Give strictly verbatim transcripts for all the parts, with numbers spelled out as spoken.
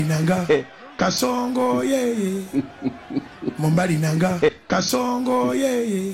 Nanga Kasongo ye Mombali nanga Kasongo ye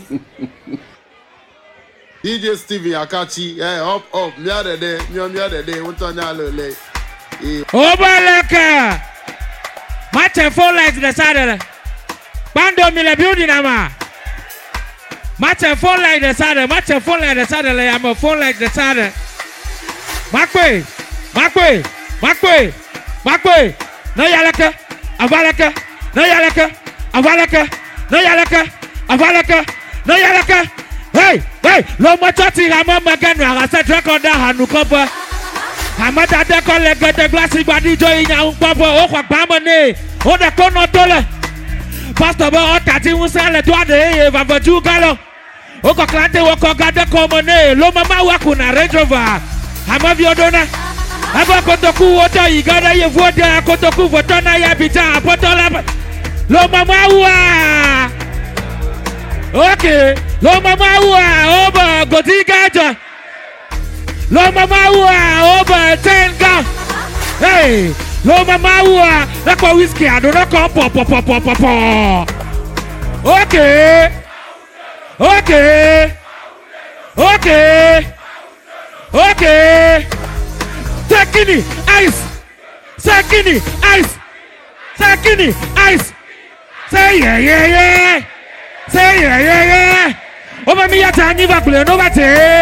D J Stevie Akachi, eh, up, up, me other day, me on the other day, what's on your lele? Obalaka! Match four lights the saddle. Bando Miller building, ama. Match four lights the saddle, match four lights the saddle, I'm a four lights the saddle. Makwe, Makwe, Makwe, Makwe, no Yalaka, Avalaka, no Yalaka, Avalaka, no Yalaka, Avalaka, no Yalaka. Hey, hey, lo machati hama magano arasa recorda hanukopa. Hamata de collègue de glace badi joy nya unpopo o kwa pamone. O de kono tole. Pastor ba o tati unsale to ade e va ju galo. O ko klante o ko gade komone. Lo mama wa kuna Range Rover. Hama viodona. Aba kotoku o to igada ye voda kotoku votona ya bita apotola. Lo mama wa. Okay, lo mama wa over Gotigaja. Lo mama wa over Tenga. Hey, lo mama wa that's what whiskey I don't know pop pop pop pop pop pop. Okay. Okay. Okay. Okay. Sakini ice. Sakini ice. Sakini ice. Say yeah yeah yeah. Say yeah yeah yeah. Over me yata niva kule no bate.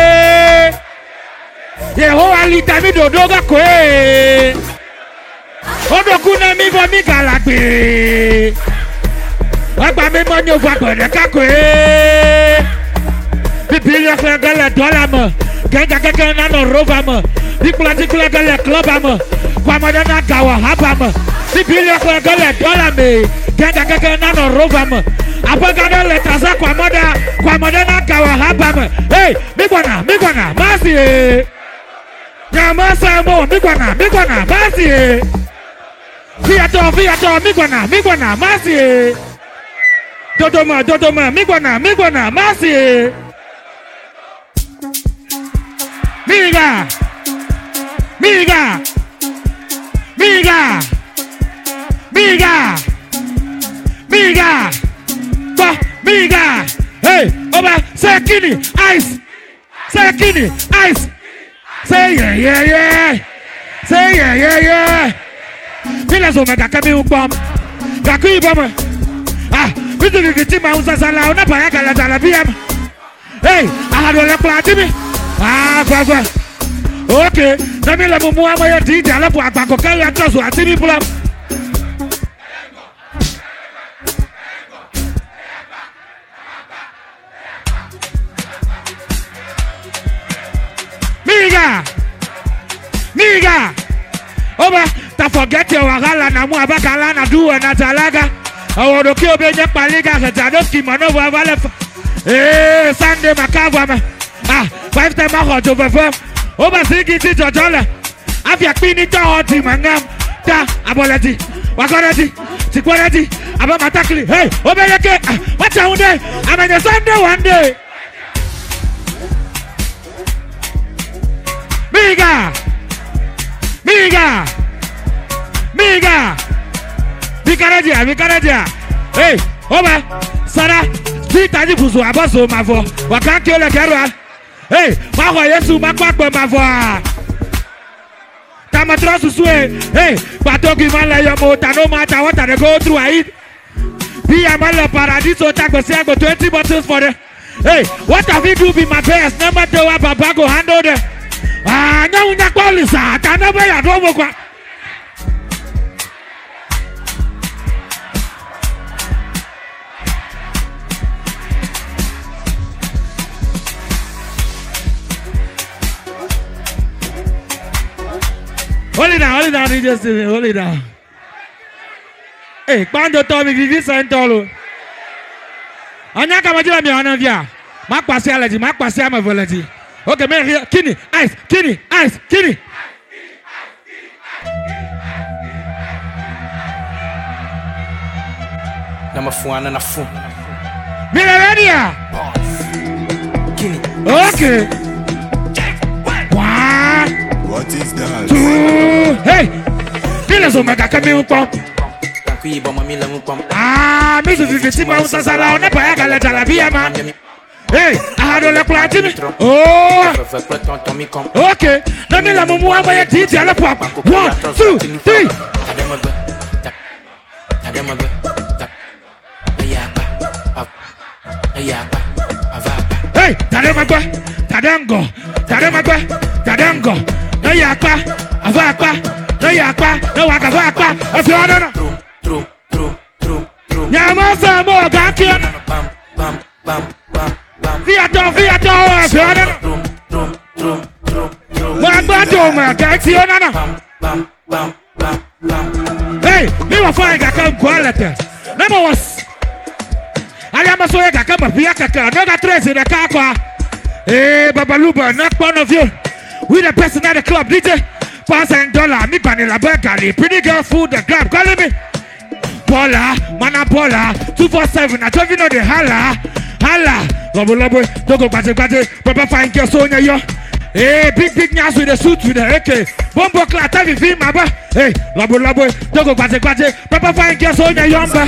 Ye ho alita mi do doga kwe. Odo kuna mi vo mi galagbe. Agba mi mo ni o gba gbede ka kwe. Bibili akle gale dollar mo. Genga genga na no rover mo. Dikula dikula gale club mo. Kwa mo na gawa haba mo. Bibili akle gale dollar me. Genga genga na no rover mo. Apagana letraza kwa moda kwa moda na kawa haba. Hey, migwana migwana masi. Ya masa mo migwana migwana masi. Fiato fiato migwana migwana masi. Dodoma dodoma migwana migwana masi. Miga. Miga. Miga. Miga. Miga. Miga, hey, over Sakini ice, Sakini ice. Say yeah yeah yeah, say yeah yeah yeah. Milazo mega kami umbam, gaku ibama. Ah, bitu bitu ma usa sala una paya kala sala biam. Hey, ahado le platimi. Ah, fafa. Okay, nami le mumu amaya di jala po akako kaya tosu atimi pulam. Miga, Miga, over to forget your wagala na mu abakala na duwa na talaga. Awodo ki obenye paliga kajanoski manova vale. Eh, Sunday makava. Ah, five time out over four. Over sigi ti jojola. Afya pini to oti mangam. Ta aboleti. Wakoreti. Tikwareti. Aba matakli. Hey, obeleke. Watch out there. I'm on the Sunday one day. Miga, Miga, Miga, Vicaradia, Vicaradia. Hey, over, Sarah, see Tadi Pusu Abaso, my voix. Wakanki le Kerwa. Hey, Mawa Yesu, Makwa, my voix. Tamatrasu Sue. Hey, Patoki Malayamo, no matter what I go through, I eat. Be a Mala Paradiso, Taco twenty bottles for the. Hey, what have you do be my best? No matter what Papa go handle the. Ah, no, una qualisa, tana bella domo qua. Hold it down, hold it down, D J Stevie, hold it down. Hey, quando Tommy vivi sentolo. Anya kama jila mi anavia. Mak pasi alaji, mak pasi ama volaji. Okay, man, here, Kini, ice, Kini, ice, Kini. Number four and a four. Miradia. Kini. Okay. One. What is that? Two. Hey. D Mila zo mega kami upom. Ah, me zo vivi ma usa sala ona pa ya gala jala biya ma. Hey, ahado le platini. Oh. Okay. Na mi la mumu aba ya D J ala pop. One, two, three. Hey, tademagwa, tadango, tademagwa, tadango. No yakpa, avakpa, no yakpa, no wakavakpa. If you wanna know. True, true, true, true. Nyamasa mo gakian. Bam, bam, bam, bam. Viato, viato, viato. Wagbato ma gaiti onana. Hey, me wa fine gaka quality. Number was. Ali ama so gaka ma pia kaka. No ga tres in the car. Hey, Babaluba, not one of you. We the person at the club, D J. Pass and dollar, me panela burger, pretty girl food the club. Calling me. Bola, mana bola, two four seven. I don't even know the holla. Hala, Lobo Lobo, Dogo Bate Bate, Papa Fine Kersonia yo. Hey, big big nyas with the suit with the A K. Bombo Clat, have you feel my ba? Hey, Lobo Lobo, Dogo Bate Bate, Papa Fine Kersonia yomba.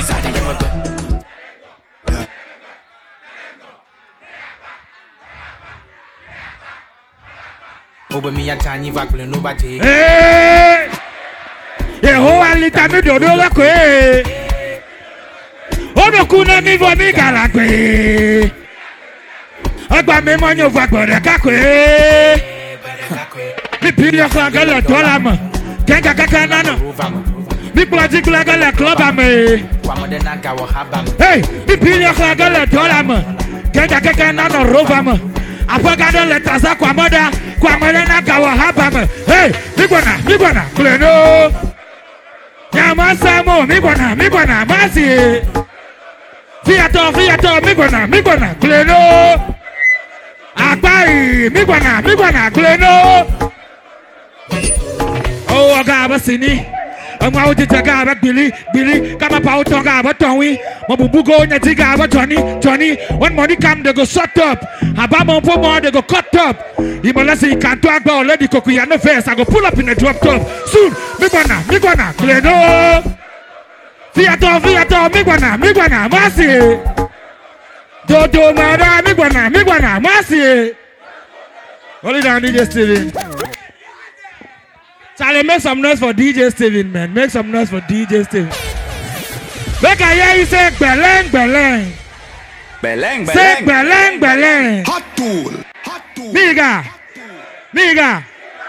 Over me a tiny vacuum, nobody. Hey, yeah, ho, I lit a middle, no, okay. Ono kuna mi vo mi galagbe. Agba mi mo nyo va gbore kakwe. Mi piri ofa gala dola mo. Kenga kaka nana. Mi plaji kula gala club am. Hey, mi piri ofa gala dola mo. Kenga kaka nana rova mo. Apagada le taza kwa moda, kwa moda na gawa haba mo. Hey, mi bona, mi bona, kleno. Nyama samo, mi bona, mi bona, masi. Fiato, fiato, migwana, migwana, kleno. Akpai, migwana, migwana, kleno. Oh, agaba sini. Amwa utita gaba Billy, Billy. Kama pa utonga aba tonwi. Mabubugo nyatiga aba Johnny, Johnny. When money come, they go shut up. Abama mpo more, they go cut up. Imalasi ikanto agba already kokuya no face. I go pull up in a drop top. Soon, migwana, migwana, kleno. Fiato, fiato, migwana, migwana, masi. Dodo mada, migwana, migwana, masi. Hold it down, D J Steven. Charlie, make some noise for D J Steven, man. Make some noise for D J Steven. Make I hear you say, beleng, beleng. Beleng, beleng. Say, beleng, beleng. Hot tool. Hot tool. Miga. Miga.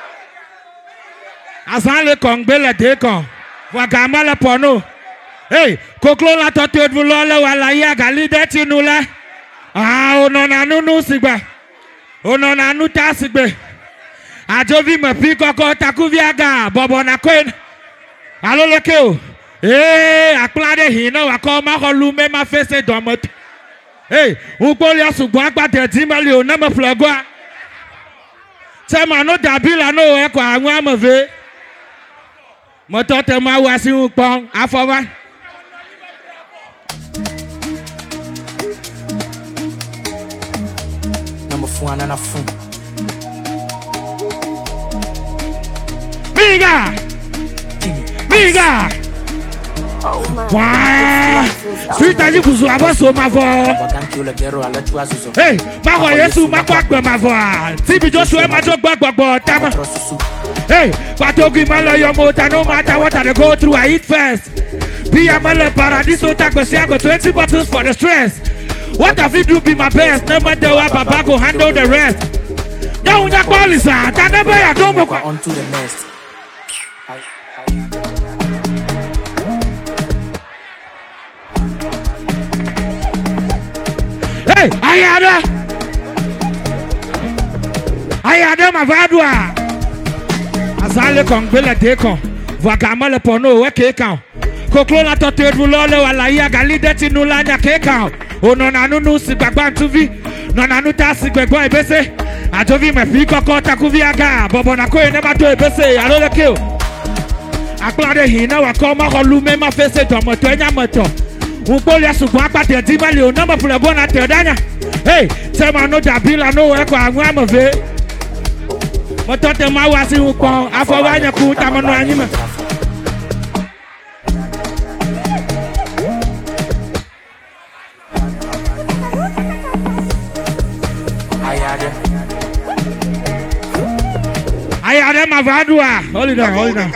Asan le kong bele dekong. Wakama le pono. Hey, koklo la tote vulole wala ya gali deti nula. Ah, onona nunu sigba. Onona nuta sigbe. Ajovi me piko ko takuviaga bobo na kwen. Alo lekeo. Hey, aklade hino wako ma holume ma fese domot. Hey, ukoli asugwa akpa teti mali o na me flagwa. Tema no dabila no e kwa anwa mave. Moto te ma wasi ukpon afowa. Fuana na fu. Miga! Miga! Wow! Sweet as you could have also my voice. Hey, Mako Yesu, Mako my voice. Tibi Joshua, my dog back, but Tama. Hey, Patogi Mala Yomota, no matter what I go through, I eat first. Be a Mala Paradiso, Taco twenty bottles for the stress. What have you do be my best? No matter what, Baba go handle the rest. No, not quality, sir. I never I don't go on to the next. Hey, I had a I had a my vadua. Azale kong bela dekon. Vagama le pono we kekao. Koklo la tote vulole wala ya gali deti nulanya kekao. Ono nanu nu si gbagba tuvi. No nanu ta si gbagba ebese. Ajovi me fi koko takuvi aga. Bobo na ko ene bato ebese. Alo le keo. Aklade hina wakoma holume ma fese domoto enya moto. Ukoli asugwa akpa te dimali o number for bona te danya. Hey, tema no dabila no e kwa anwa move. Moto te ma wasi ukon afowanya ku tamono anyima. Mama Vadua. Hold it on, hold it on.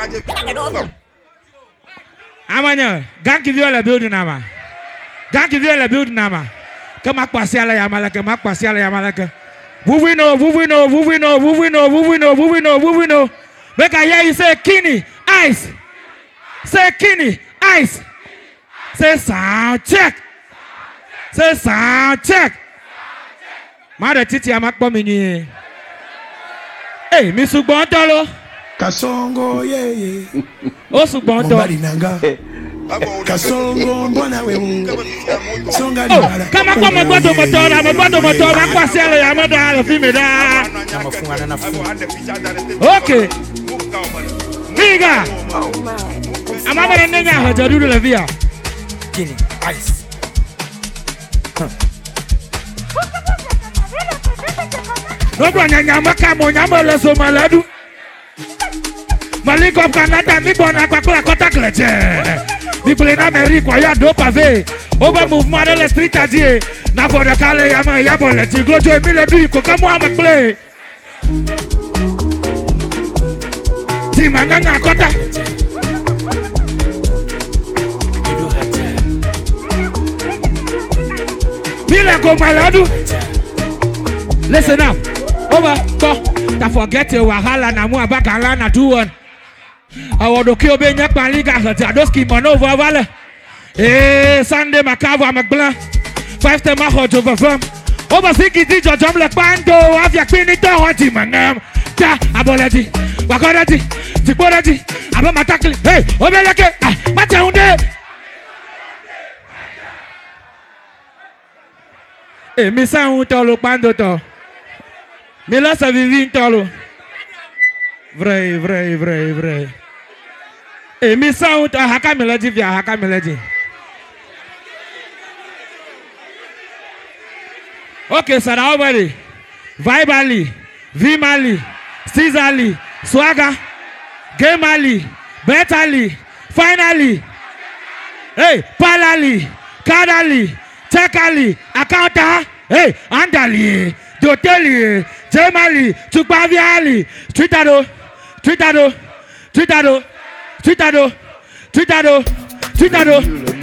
Amanya, gang give you all a building nama. Gang give you all a building nama. Come up Pasiala Yamalaka, Mak Pasiala Yamalaka. Wuvino, Wuvino, Wuvino, Wuvino, Wuvino, Wuvino, Wuvino. Make I hear you say Kini, ice. Say Kini, ice. Say sound check. Say sound check. Mother Titi Amakbomini. Hey, Miss Ubontolo. Kasongo, yeah, yeah. Oh, Subonto. Kasongo, mbona we songa Oh, kama kwa mboto motora, mboto motora, kwa sele ya moda alofimeda. Okay. Viga. Amama na nenya hajarudu la via. Kini, ice. Nobra nyama kama nyama la somaladu. Maliko Canada mi bona kwa kwa kota kleche. Mi play na America ya do pavé. Over mouvement dans les streets à dire. Na boda kale ya ma ya bola ti glojo mi le du ko kamo am play. Ti manganga kota. Mila go maladu. Listen up. Over, go. Ta forget your wahala na mu abakala na do one. I want to kill Benya Paliga, Zadoski Manova Valley. Eh, Sunday Macavo, McBlanc. Five time I hot over from. Over Siki teacher, Jump like Bando, have your queen it down, Manam. Ta, Abolati, Wakarati, Tiporati, Abamataki. Hey, Obelake, Mataunde. Eh, Missa Untolo Pandoto. Milasa Vivintolo. Vrai, vrai, vrai, vrai. Eh, mi sound a haka melody via haka melody. Okay, so now ready. Vibali, Vimali, Caesarly, Swagger, Gamali, Betali, finally. Hey, Palali, Kadali, Tekali, Akanta, hey, Andali, Doteli, Jamali, Tupaviali, Twitado, Twitado, Twitado. Twitado, Twitado, Twitado.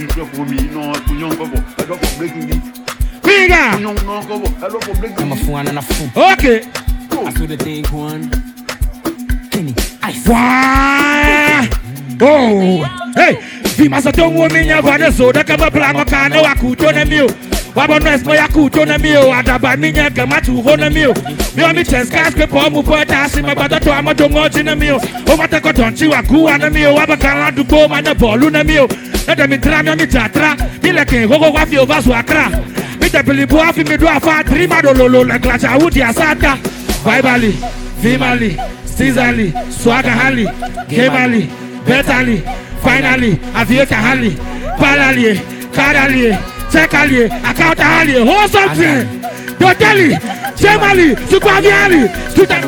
Finger. I'm a fool and a fool. Okay. I feel the day one. Kenny, ice. Wow. Oh. Hey. Vimasatongo minya vade soda kama plano kana wakuto na mio. Wabono esmo ya kuto na mio. Adaba minya kama tuho na mio. Mio mi cheska skrepo mu pota asima batato amatongo china mio. Omateko tonchi wakuwa na mio. Wabakala dubo mana bolu na mio. Nada mi drama mi jatra. Mi leke gogo wafi ovasu akra. Mi tepili buafi mi dua fa trima dololo la glacha udi asata. Vibali, Vimali, Caesarly, Swagger Hali, Gamali, Betali, finally, Avieta Hali, Palali, Kadali, Tekali, Akauta Hali, hold something. Doteli, Jamali, Supaviali, Tutano.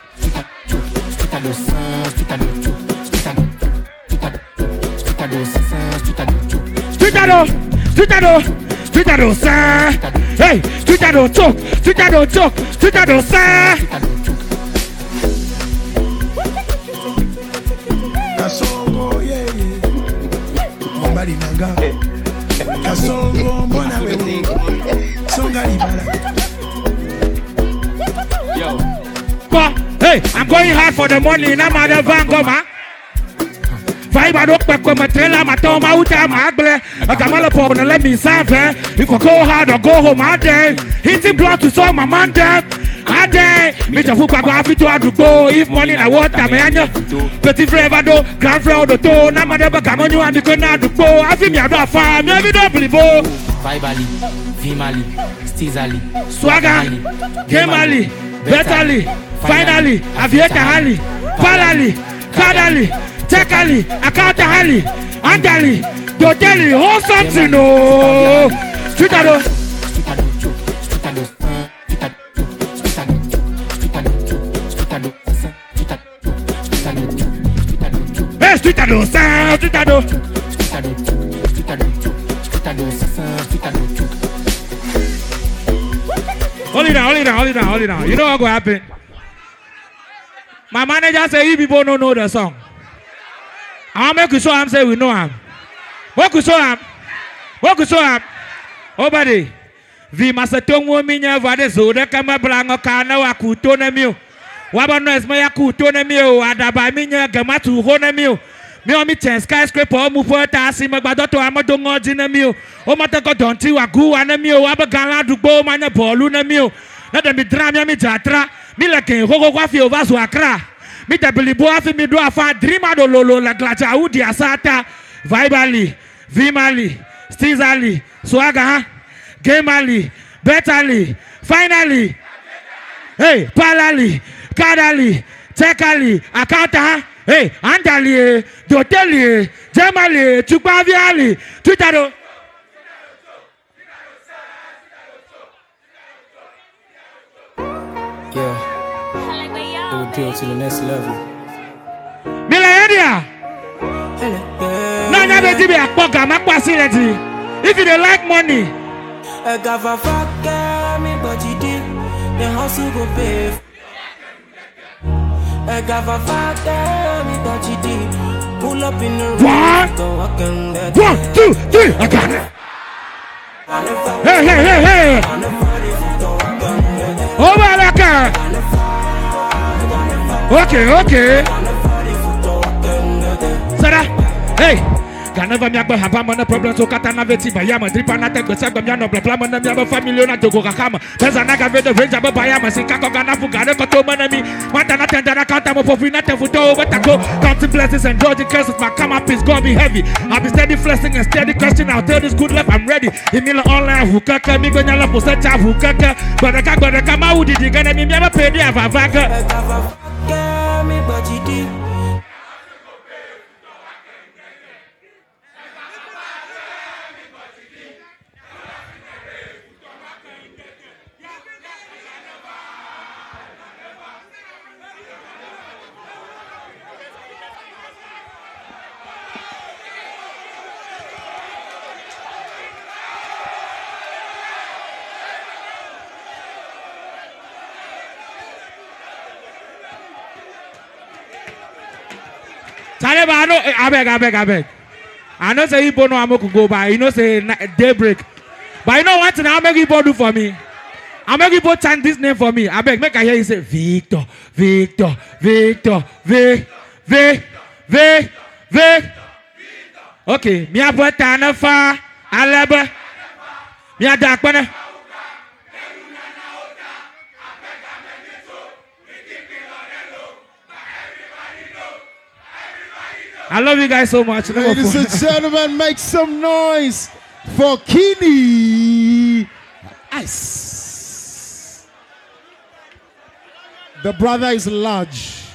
Tutano, Tutano, Tutano, sir. Hey, Tutano, talk, Tutano, talk, Tutano, sir. Kasongo, yeah, yeah. Mbali nanga. Kasongo, mbona we songa libala. Yo. Hey, I'm going hard for the money. Na mother Vangoma. Vibe don't pack with my trailer, my tom out of my ugly. I come all upon and let me serve. If I go hard or go home, I day. Hitting blood to solve my man there. I day. Mister Fuka go happy to have to go. If money I want, I'm a petit frère do, grand frère de to. Na mother come on you and you can not do. I feel me about farm. Maybe don't believe. Vibali, Vimali, Caesarly, Swagger, Gamali, Betali, finally, Avieta Hali, Palali, Kadali, Tekali, Akauta Hali, Andali, Doteli, hold something, no. Twitado. Hey, Twitado, sir, Twitado. Hold it down, hold it down, hold it down, hold it down. You know what's going to happen? My manager say you people don't know the song. I'll make you show him say we know him. What could show him? What could show him? Oh, buddy. Vi masatongo minya vade zoda kama blango kana wa kutona mio. Wabano esma ya kutona mio. Adaba minya gamatu hona mio. Mio mi chen skyscraper omu pota asi magbadoto amadongo jina mio. O matako donti wa gu wana mio. Waba gala dugbo manya bolu na mio. Nada mi drama mi jatra. Mi leke hogo wafi ovasu akra. Mi tabili afi mi do afa drima do lolo la glacha udi asata. Vibali, Vimali, Stizali, Swaga, huh? Gamali, Betali, finally, hey, Palali, Kadali, Tekali, Akata, hey, Andali, Doteli, Jamali, Chupaviali, Tutaro. Yeah, it would drill to the next level. Millennia! No, never did be a poker, my facility. If you don't like money, I got a fuck me, but you did. The house will go pay. I got a fuck me, but you did. Pull up in the room. Go walk in the one, two, three, I got it. Hey, hey, hey, hey. Over the car. Okay, okay. Sada, hey. Never me have a man problem to Katana Veti by Yama, Dripana take the second Yano, Blaman, and the other family on to Gokama. There's a naga with the range of Bayama, Sikako Ganafu, Ganakoto Manami, Matana Tendana Kantamo for Finata Futo, Batako, counting blessings and Georgia curses. My come up is gonna be heavy. I'll be steady flexing and steady question. I'll tell this good luck, I'm ready. Emila online, who kaka, me gonna love for such a who kaka, but I can't go to come out. Did you get me never pay the Avaka? me, but you did. Taleba, I know, I beg, I beg, I beg. I know say Igbo no amo could go by. You know say daybreak. But you know what thing I make Igbo do for me? I make Igbo chant this name for me. I beg, make I hear you say Victor, Victor, Victor, V, V, V, V. Okay, me a put on fa, alaba. Me a dark one. I love you guys so much. Ladies and gentlemen, make some noise for Kini Ice. The brother is large.